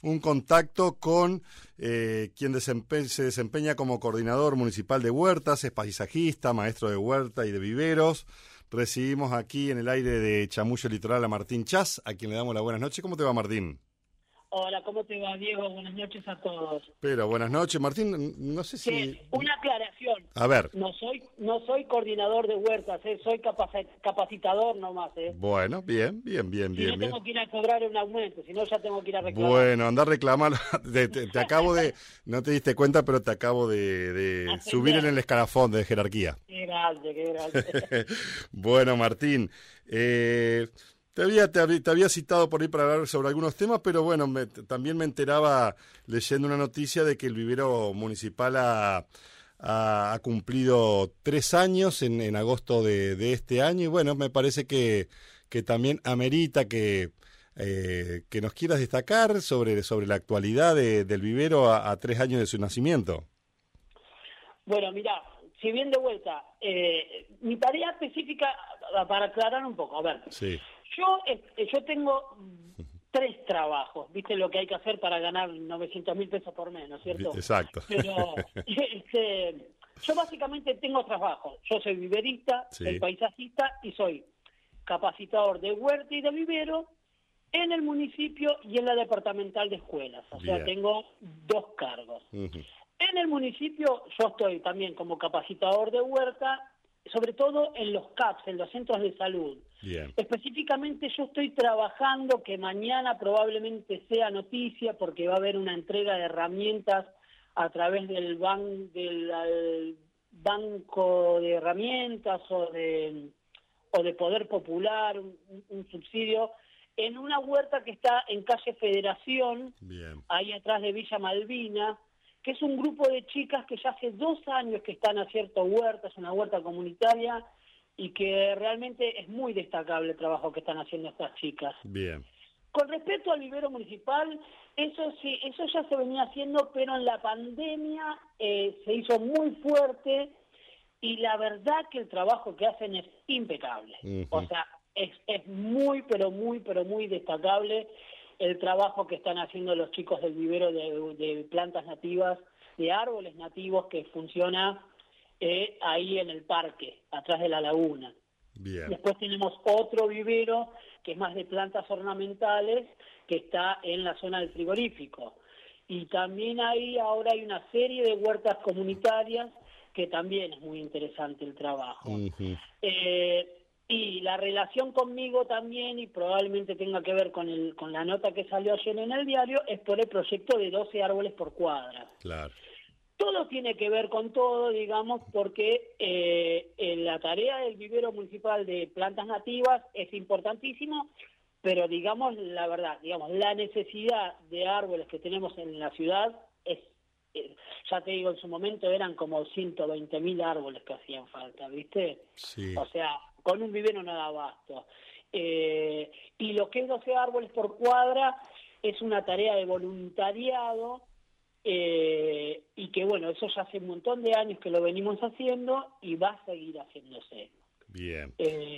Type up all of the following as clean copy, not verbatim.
un contacto con quien se desempeña como coordinador municipal de huertas, es paisajista, maestro de huerta y de viveros. Recibimos aquí en el aire de Chamullo Litoral a Martín Chas, a quien le damos las buenas noches. ¿Cómo te va, Martín? Hola, ¿cómo te va, Diego? Buenas noches a todos. Pero buenas noches, Martín. No sé si... Sí, una aclaración. A ver. No soy coordinador de huertas, soy capacitador nomás. Bueno, bien. Tengo que ir a cobrar un aumento, si no ya tengo que ir a reclamar. Bueno, anda a reclamar. Te acabo de... No te diste cuenta, pero te acabo de subir en el escalafón de jerarquía. Qué grande. Bueno, Martín, te había citado por ahí para hablar sobre algunos temas, pero bueno, también me enteraba leyendo una noticia de que el vivero municipal ha cumplido 3 años en agosto de este año, y bueno, me parece que también amerita que nos quieras destacar sobre la actualidad del vivero a 3 años de su nacimiento. Bueno, mirá, si bien de vuelta, mi tarea específica, para aclarar un poco, a ver, sí. Yo tengo 3 trabajos, ¿viste lo que hay que hacer para ganar 900.000 pesos por mes, ¿no es cierto? Exacto. Pero yo básicamente tengo trabajos. Yo soy viverista, sí. Soy paisajista y soy capacitador de huerta y de vivero en el municipio y en la departamental de escuelas. O sea, tengo 2 cargos. Uh-huh. En el municipio yo estoy también como capacitador de huerta, sobre todo en los CAPS, en los centros de salud. Bien. Específicamente yo estoy trabajando, que mañana probablemente sea noticia, porque va a haber una entrega de herramientas a través del banco de herramientas o de Poder Popular, un subsidio, en una huerta que está en calle Federación, bien, ahí atrás de Villa Malvina, que es un grupo de chicas que ya hace 2 años que están haciendo huertas, es una huerta comunitaria, y que realmente es muy destacable el trabajo que están haciendo estas chicas. Bien. Con respecto al vivero municipal, eso ya se venía haciendo, pero en la pandemia se hizo muy fuerte, y la verdad que el trabajo que hacen es impecable. Uh-huh. O sea, es muy, pero muy destacable el trabajo que están haciendo los chicos del vivero de plantas nativas, de árboles nativos, que funciona ahí en el parque, atrás de la laguna. Bien. Después tenemos otro vivero que es más de plantas ornamentales, que está en la zona del frigorífico. Y también ahora hay una serie de huertas comunitarias que también es muy interesante el trabajo. Uh-huh. Y la relación conmigo también, y probablemente tenga que ver con la nota que salió ayer en el diario, es por el proyecto de 12 árboles por cuadra. Claro. Todo tiene que ver con todo, digamos, porque la tarea del vivero municipal de plantas nativas es importantísimo, pero digamos la verdad, la necesidad de árboles que tenemos en la ciudad es, ya te digo, en su momento eran como 120.000 árboles que hacían falta, ¿viste? Sí. O sea, con un vivero no da abasto. Y lo que es 12 árboles por cuadra es una tarea de voluntariado, y que bueno, eso ya hace un montón de años que lo venimos haciendo y va a seguir haciéndose. Bien.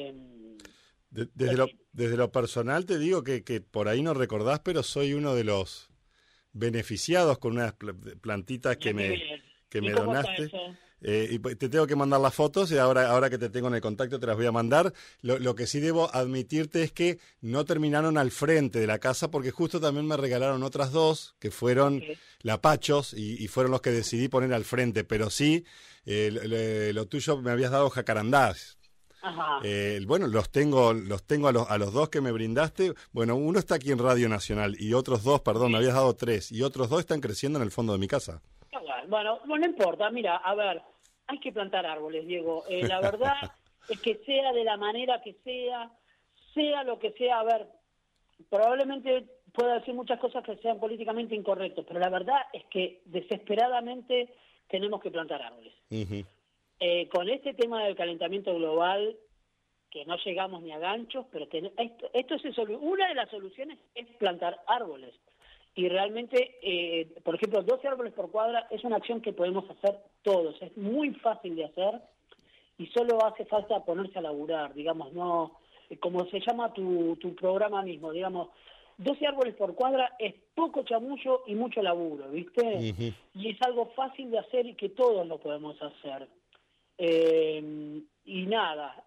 Desde lo personal te digo que por ahí no recordás, pero soy uno de los beneficiados con unas plantitas que me donaste. Y te tengo que mandar las fotos, y ahora que te tengo en el contacto te las voy a mandar. Lo que sí debo admitirte es que no terminaron al frente de la casa, porque justo también me regalaron otras 2 que fueron lapachos, y fueron los que decidí poner al frente, pero sí, lo tuyo me habías dado jacarandás. Ajá. Bueno, los tengo a los 2 que me brindaste. Bueno, uno está aquí en Radio Nacional, y otros 2, perdón, me habías dado 3, y otros 2 están creciendo en el fondo de mi casa. Bueno, no importa, mira, a ver, hay que plantar árboles, Diego. La verdad es que sea de la manera que sea lo que sea, a ver, probablemente pueda decir muchas cosas que sean políticamente incorrectas, pero la verdad es que desesperadamente tenemos que plantar árboles. Uh-huh. Con este tema del calentamiento global, que no llegamos ni a ganchos, pero esto es una de las soluciones es plantar árboles. Y realmente, por ejemplo, 12 árboles por cuadra es una acción que podemos hacer todos. Es muy fácil de hacer y solo hace falta ponerse a laburar, digamos, no, como se llama tu programa mismo, digamos, 12 árboles por cuadra es poco chamullo y mucho laburo, ¿viste? Uh-huh. Y es algo fácil de hacer y que todos lo podemos hacer. Y nada,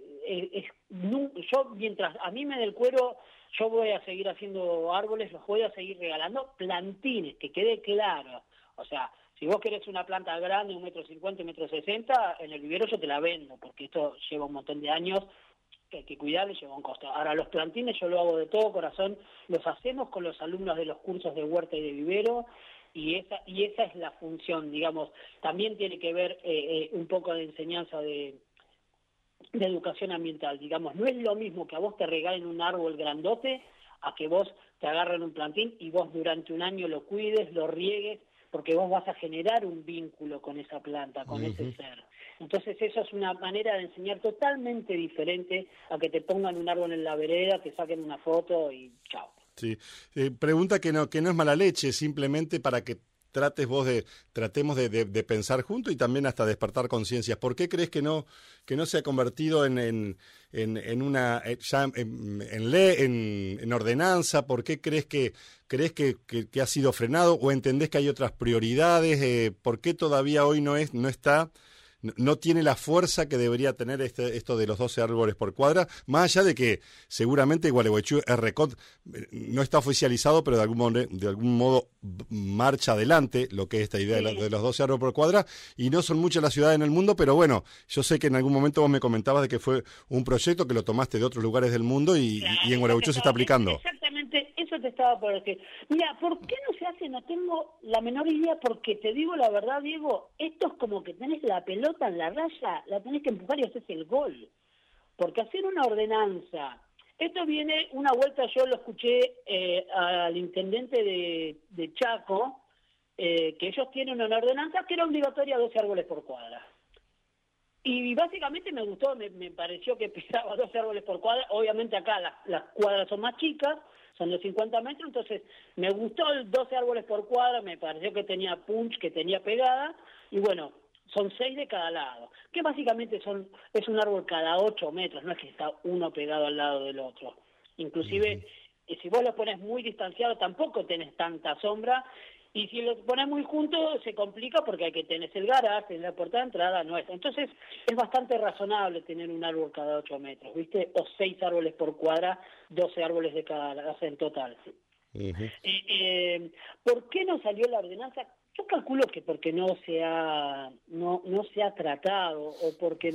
yo mientras a mí me dé el cuero, yo voy a seguir haciendo árboles, los voy a seguir regalando, plantines, que quede claro. O sea, si vos querés una planta grande, 1,50 m, 1,60 m, en el vivero yo te la vendo, porque esto lleva un montón de años, que hay que cuidarlo y lleva un costo. Ahora, los plantines yo lo hago de todo corazón, los hacemos con los alumnos de los cursos de huerta y de vivero, y esa es la función, digamos. También tiene que ver un poco de enseñanza de educación ambiental, digamos. No es lo mismo que a vos te regalen un árbol grandote a que vos te agarren un plantín y vos durante un año lo cuides, lo riegues, porque vos vas a generar un vínculo con esa planta, con ese ser. Entonces eso es una manera de enseñar totalmente diferente a que te pongan un árbol en la vereda, te saquen una foto y chao. Sí. Pregunta que no es mala leche, simplemente para que tratemos de pensar juntos y también hasta despertar conciencias. ¿Por qué crees que no se ha convertido en una ya en ordenanza? ¿Por qué crees que ha sido frenado o entendés que hay otras prioridades? ¿Por qué todavía hoy no está? No tiene la fuerza que debería tener esto de los 12 árboles por cuadra, más allá de que seguramente Gualeguaychú RECOT no está oficializado, pero de algún modo marcha adelante lo que es esta idea de los 12 árboles por cuadra, y no son muchas las ciudades en el mundo, pero bueno, yo sé que en algún momento vos me comentabas de que fue un proyecto que lo tomaste de otros lugares del mundo y en Gualeguaychú se está aplicando. Exactamente, eso te estaba por decir. Mira, ¿por qué no se hace? No tengo la menor idea, porque te digo la verdad, Diego, esto es como que tenés la pelota en la raya, la tenés que empujar y haces el gol. Porque hacer una ordenanza, esto viene, una vuelta yo lo escuché al intendente de Chaco, que ellos tienen una ordenanza que era obligatoria 12 árboles por cuadra. Y básicamente me gustó, me pareció que pisaba 12 árboles por cuadra. Obviamente acá las cuadras son más chicas, son de 50 metros, entonces me gustó el 12 árboles por cuadra, me pareció que tenía punch, que tenía pegada, y bueno, son 6 de cada lado, que básicamente es un árbol cada 8 metros, no es que está uno pegado al lado del otro. Inclusive, si vos lo pones muy distanciado, tampoco tenés tanta sombra, y si lo pones muy junto, se complica porque hay que tener el garaje, tener la puerta de entrada, no es. Entonces, es bastante razonable tener un árbol cada 8 metros, ¿viste? O 6 árboles por cuadra, 12 árboles de cada lado, en total. ¿Por qué no salió la ordenanza? Yo calculo que porque no se ha tratado, o porque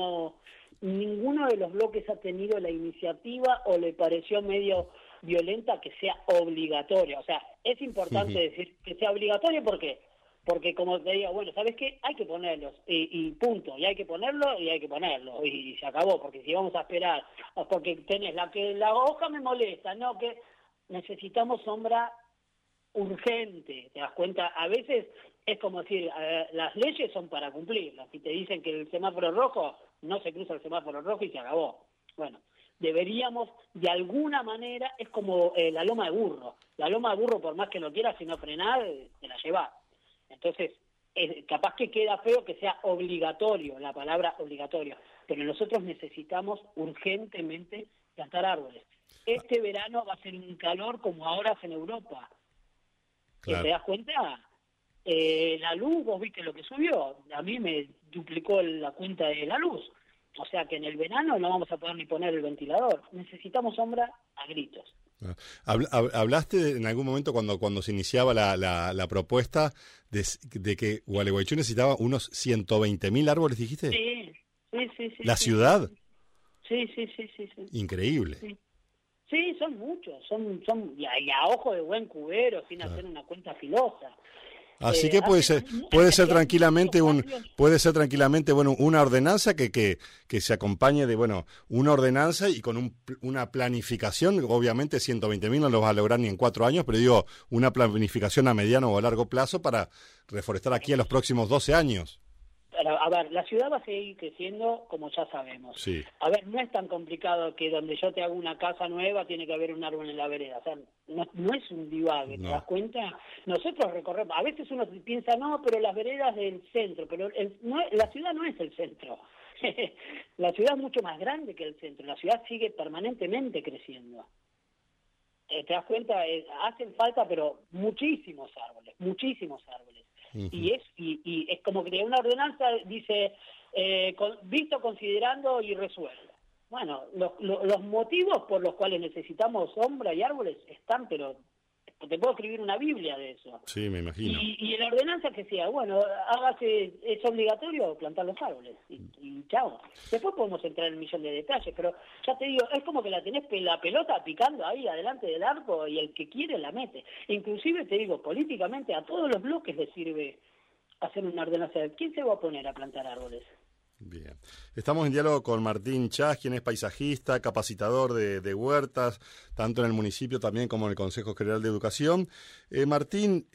ninguno de los bloques ha tenido la iniciativa o le pareció medio violenta que sea obligatoria. O sea, es importante decir que sea obligatorio, porque como te digo, bueno, ¿sabes qué? Hay que ponerlos, y punto, y hay que ponerlo, y se acabó, porque si vamos a esperar, porque tenés la hoja me molesta, no, que necesitamos sombra urgente, ¿te das cuenta? A veces es como decir, las leyes son para cumplirlas. Si te dicen que el semáforo rojo, no se cruza el semáforo rojo y se acabó. Bueno, deberíamos, de alguna manera, es como la loma de burro. La loma de burro, por más que lo quieras, si no frenás, te la llevás. Entonces, capaz que queda feo que sea obligatorio, la palabra obligatorio, pero nosotros necesitamos urgentemente plantar árboles. Este verano va a ser un calor como ahora hace en Europa. Claro. ¿Te das cuenta? La luz, vos viste lo que subió, a mí me duplicó la cuenta de la luz. O sea que en el verano no vamos a poder ni poner el ventilador. Necesitamos sombra a gritos. Hablaste en algún momento cuando se iniciaba la propuesta de que Gualeguaychú necesitaba unos 120.000 árboles, ¿dijiste? Sí. ¿La ciudad? Sí. Increíble. Sí, son muchos, son y a ojo de buen cubero, sin hacer una cuenta filosa. Así que puede ser tranquilamente una ordenanza que se acompañe de una ordenanza y con una planificación. Obviamente 120.000 no lo vas a lograr ni en 4 años, pero digo, una planificación a mediano o a largo plazo para reforestar aquí a los próximos 12 años. A ver, la ciudad va a seguir creciendo, como ya sabemos. Sí. A ver, no es tan complicado que donde yo te hago una casa nueva tiene que haber un árbol en la vereda. O sea, no es un divague, ¿te das cuenta? Nosotros recorremos, a veces uno piensa, no, pero las veredas del centro, pero la ciudad no es el centro. La ciudad es mucho más grande que el centro. La ciudad sigue permanentemente creciendo. te das cuenta, hacen falta, pero muchísimos árboles. Uh-huh. Y es como que una ordenanza dice, visto, considerando y resuelto. Bueno, los motivos por los cuales necesitamos sombra y árboles están, pero te puedo escribir una Biblia de eso. Sí, me imagino. Y en la ordenanza que sea, bueno, es obligatorio plantar los árboles y chao. Después podemos entrar en un millón de detalles, pero ya te digo, es como que la tenés la pelota picando ahí adelante del arco y el que quiere la mete. Inclusive te digo, políticamente a todos los bloques les sirve hacer una ordenanza. ¿Quién se va a poner a plantar árboles? Bien. Estamos en diálogo con Martín Chas, quien es paisajista, capacitador de huertas, tanto en el municipio también como en el Consejo General de Educación. Martín,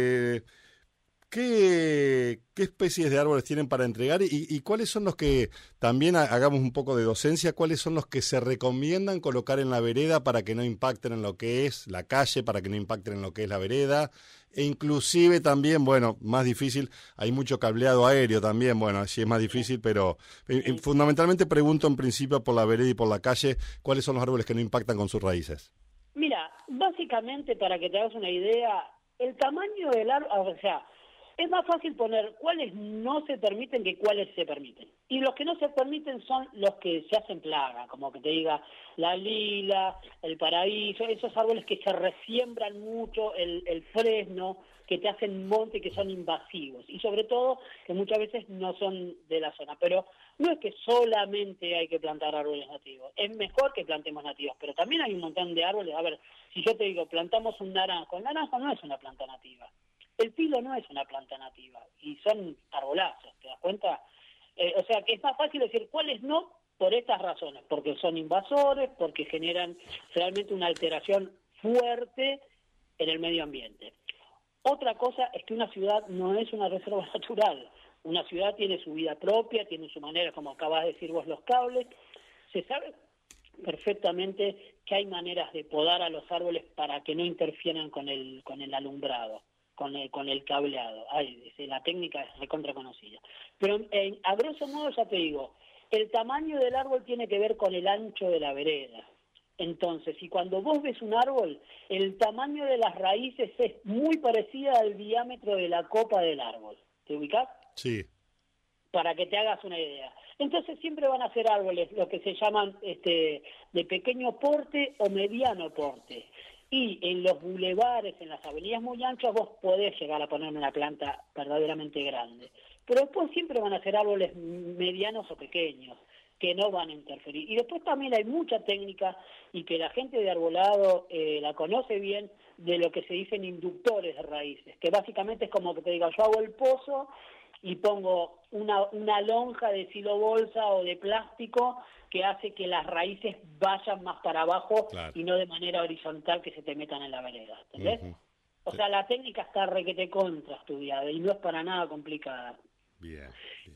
¿qué especies de árboles tienen para entregar y cuáles son los que, también hagamos un poco de docencia, cuáles son los que se recomiendan colocar en la vereda para que no impacten en lo que es la calle, para que no impacten en lo que es la vereda? E inclusive también, bueno, más difícil, hay mucho cableado aéreo también, bueno, sí es más difícil, pero fundamentalmente pregunto en principio por la vereda y por la calle, ¿cuáles son los árboles que no impactan con sus raíces? Mira, básicamente, para que te hagas una idea, el tamaño del árbol, o sea, es más fácil poner cuáles no se permiten que cuáles se permiten. Y los que no se permiten son los que se hacen plaga, como que te diga la lila, el paraíso, esos árboles que se resiembran mucho, el fresno, que te hacen monte, que son invasivos. Y sobre todo, que muchas veces no son de la zona. Pero no es que solamente hay que plantar árboles nativos. Es mejor que plantemos nativos, pero también hay un montón de árboles. A ver, si yo te digo, plantamos un naranjo, el naranjo no es una planta nativa. El pino no es una planta nativa y son arbolazos, ¿te das cuenta? O sea que es más fácil decir cuáles no por estas razones, porque son invasores, porque generan realmente una alteración fuerte en el medio ambiente. Otra cosa es que una ciudad no es una reserva natural. Una ciudad tiene su vida propia, tiene su manera, como acabas de decir vos, los cables. Se sabe perfectamente que hay maneras de podar a los árboles para que no interfieran con el alumbrado, con el cableado. La técnica es recontra conocida. Pero a grosso modo ya te digo, el tamaño del árbol tiene que ver con el ancho de la vereda. Entonces, si cuando vos ves un árbol, el tamaño de las raíces es muy parecida al diámetro de la copa del árbol. ¿Te ubicás? Sí. Para que te hagas una idea. Entonces siempre van a ser árboles, lo que se llaman de pequeño porte o mediano porte. Y en los bulevares, en las avenidas muy anchas, vos podés llegar a poner una planta verdaderamente grande. Pero después siempre van a ser árboles medianos o pequeños, que no van a interferir. Y después también hay mucha técnica, y que la gente de arbolado la conoce bien, de lo que se dicen inductores de raíces, que básicamente es como que te diga, yo hago el pozo y pongo una lonja de silobolsa o de plástico que hace que las raíces vayan más para abajo, claro, y no de manera horizontal que se te metan en la vereda, ¿entendés? Uh-huh. O sea, la técnica está requete contra estudiada y no es para nada complicada. Bien.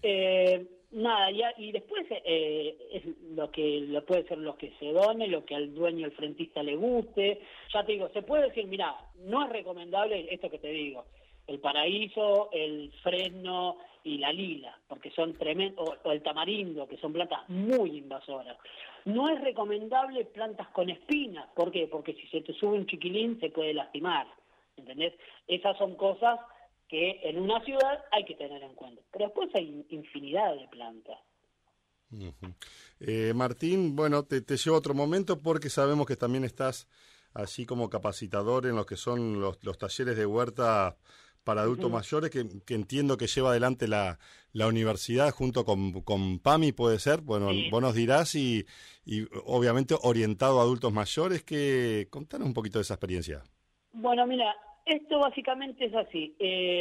Nada, y después es lo puede ser lo que se done, lo que al dueño, al frentista le guste. Ya te digo, se puede decir, mira, no es recomendable esto que te digo, el paraíso, el fresno y la lila, porque son tremendos, o el tamarindo, que son plantas muy invasoras. No es recomendable plantas con espinas. ¿Por qué? Porque si se te sube un chiquilín se puede lastimar, ¿entendés? Esas son cosas que en una ciudad hay que tener en cuenta. Pero después hay infinidad de plantas. Uh-huh. Martín, bueno, te llevo a otro momento porque sabemos que también estás así como capacitador en lo que son los talleres de huerta para adultos uh-huh. mayores, que entiendo que lleva adelante la universidad junto con PAMI, ¿puede ser? Bueno, sí. Vos nos dirás y obviamente orientado a adultos mayores. Contanos un poquito de esa experiencia. Bueno, mira, esto básicamente es así.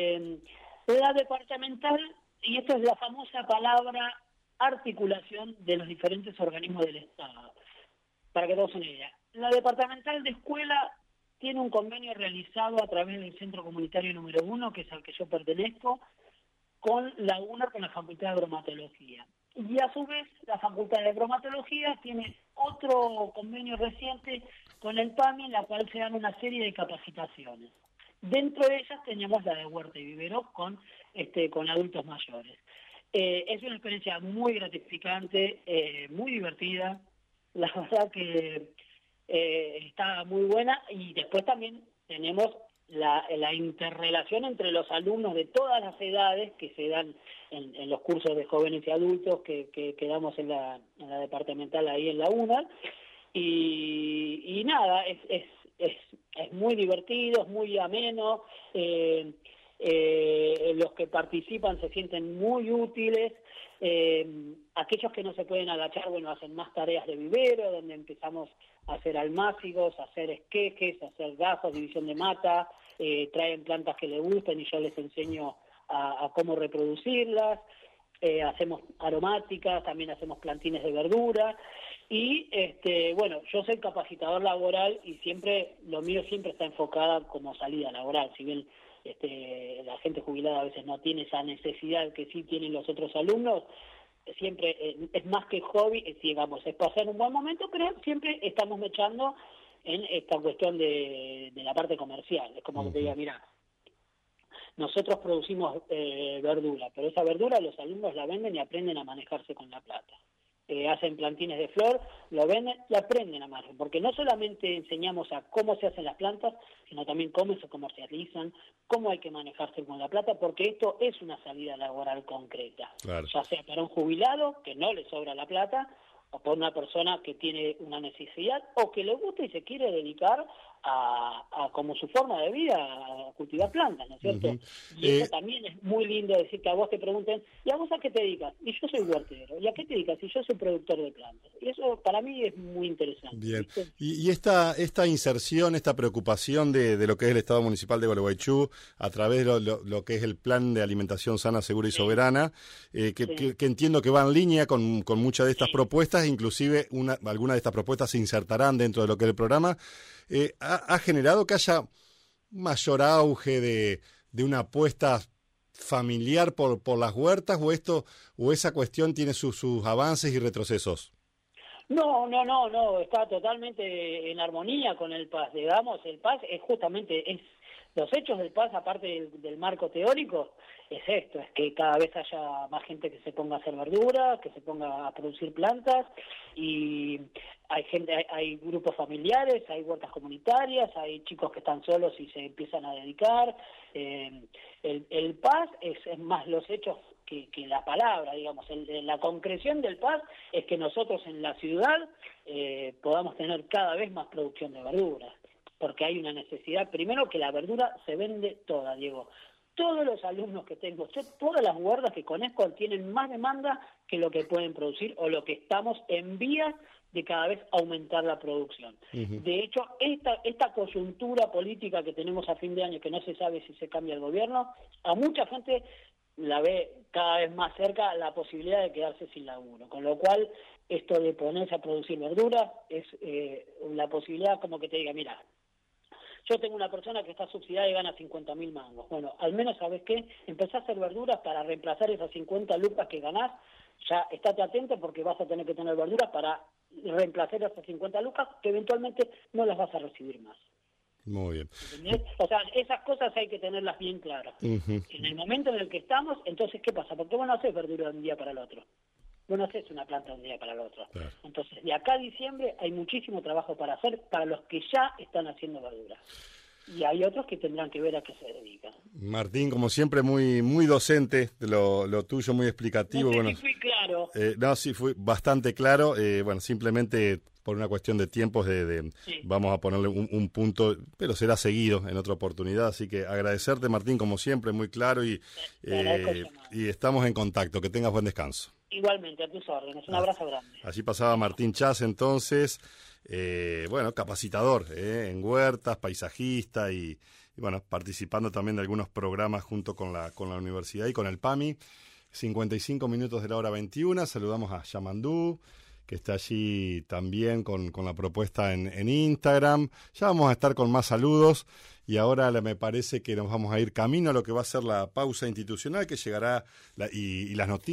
La departamental, y esto es la famosa palabra articulación de los diferentes organismos del Estado, para que todos se una idea. La departamental de escuela tiene un convenio realizado a través del Centro Comunitario número 1, que es al que yo pertenezco, con la UNER, con la Facultad de Bromatología. Y a su vez, la Facultad de Bromatología tiene otro convenio reciente con el PAMI, en la cual se dan una serie de capacitaciones. Dentro de ellas teníamos la de huerta y vivero con adultos mayores. Es una experiencia muy gratificante, muy divertida. La verdad que está muy buena, y después también tenemos la interrelación entre los alumnos de todas las edades que se dan en los cursos de jóvenes y adultos que damos en la departamental ahí en la UNA, y nada, es muy divertido, es muy ameno, los que participan se sienten muy útiles. Aquellos que no se pueden agachar, bueno, hacen más tareas de vivero, donde empezamos a hacer almácigos, a hacer esquejes, a hacer gajos, división de mata, traen plantas que les gustan y yo les enseño a cómo reproducirlas, hacemos aromáticas, también hacemos plantines de verdura, y bueno, yo soy capacitador laboral y siempre, lo mío siempre está enfocada como salida laboral, si bien la gente jubilada a veces no tiene esa necesidad que sí tienen los otros alumnos, siempre es más que hobby, digamos, es pasar un buen momento, pero siempre estamos mechando en esta cuestión de la parte comercial. Es como que te diga, mira, nosotros producimos verdura, pero esa verdura los alumnos la venden y aprenden a manejarse con la plata. Hacen plantines de flor, lo venden y aprenden a manejar, porque no solamente enseñamos a cómo se hacen las plantas, sino también cómo se comercializan, cómo hay que manejarse con la plata, porque esto es una salida laboral concreta, claro. Ya sea para un jubilado que no le sobra la plata, o por una persona que tiene una necesidad o que le gusta y se quiere dedicar a como su forma de vida, a cultivar plantas, ¿no es cierto? Y eso también es muy lindo, decir que a vos te pregunten, ¿y a vos a qué te dedicas? Y yo soy huertero. ¿Y a qué te dedicas? Y yo soy productor de plantas. Y eso para mí es muy interesante. Bien. Y esta inserción, esta preocupación de lo que es el Estado Municipal de Gualeguaychú a través de lo que es el Plan de Alimentación Sana, Segura y Soberana, que entiendo que va en línea con muchas de estas propuestas, inclusive algunas de estas propuestas se insertarán dentro de lo que es el programa, ha generado que haya mayor auge de una apuesta familiar por las huertas, o esa cuestión tiene sus avances y retrocesos. No, está totalmente en armonía con el PAS. Digamos, el PAS es justamente, los hechos del PAS, aparte del marco teórico, es esto, es que cada vez haya más gente que se ponga a hacer verdura, que se ponga a producir plantas, y hay grupos familiares, hay huertas comunitarias, hay chicos que están solos y se empiezan a dedicar. El PAS es más los hechos que la palabra, digamos. La concreción del PAS es que nosotros en la ciudad podamos tener cada vez más producción de verduras, porque hay una necesidad, primero que la verdura se vende toda, Diego. Todos los alumnos que tengo, todas las huertas que conozco tienen más demanda que lo que pueden producir, o lo que estamos en vías de cada vez aumentar la producción. De hecho, esta coyuntura política que tenemos a fin de año, que no se sabe si se cambia el gobierno, a mucha gente la ve cada vez más cerca la posibilidad de quedarse sin laburo, con lo cual esto de ponerse a producir verduras es la posibilidad, como que te diga, mira, yo tengo una persona que está subsidiada y gana 50.000 mangos. Bueno, al menos, ¿sabes qué? Empezá a hacer verduras para reemplazar esas 50 lucas que ganás. Ya estate atento, porque vas a tener que tener verduras para reemplazar esas 50 lucas que eventualmente no las vas a recibir más. Muy bien. ¿Entendés? O sea, esas cosas hay que tenerlas bien claras. En el momento en el que estamos, entonces, ¿qué pasa? Porque vos no haces verdura de un día para el otro. Vos no haces una planta de un día para el otro. Claro. Entonces, de acá a diciembre hay muchísimo trabajo para hacer para los que ya están haciendo verdura. Y hay otros que tendrán que ver a qué se dedican. Martín, como siempre, muy docente de lo tuyo, muy explicativo. No sé si fui claro. No, sí, fui bastante claro. Bueno, simplemente por una cuestión de tiempos, vamos a ponerle un punto, pero será seguido en otra oportunidad. Así que agradecerte, Martín, como siempre, muy claro, y estamos en contacto. Que tengas buen descanso. Igualmente, a tus órdenes. Un abrazo grande. Allí pasaba Martín Chas, entonces, capacitador en huertas, paisajista y bueno, participando también de algunos programas junto con la universidad y con el PAMI. 55 minutos de la hora 21. Saludamos a Yamandú, que está allí también con la propuesta en Instagram. Ya vamos a estar con más saludos, y ahora me parece que nos vamos a ir camino a lo que va a ser la pausa institucional, que llegará y las noticias.